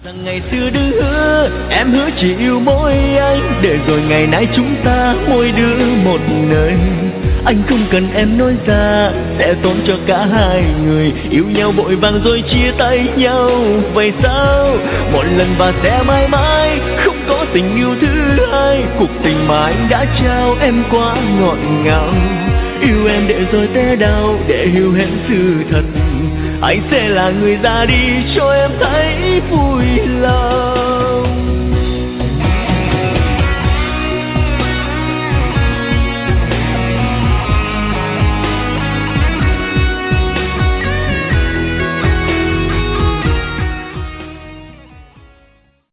Rằng ngày xưa đừng hứa, em hứa chỉ yêu mỗi anh, để rồi ngày nay chúng ta mỗi đứa một nơi. Anh không cần em nói ra, sẽ tốt cho cả hai người. Yêu nhau vội vàng rồi chia tay nhau, vậy sao? Một lần và sẽ mãi mãi không có tình yêu thứ hai. Cuộc tình mà anh đã trao em quá ngọt ngào. Yêu em để rồi té đau, để hiểu hết sự thật. Anh sẽ là người ra đi cho em thấy vui lòng.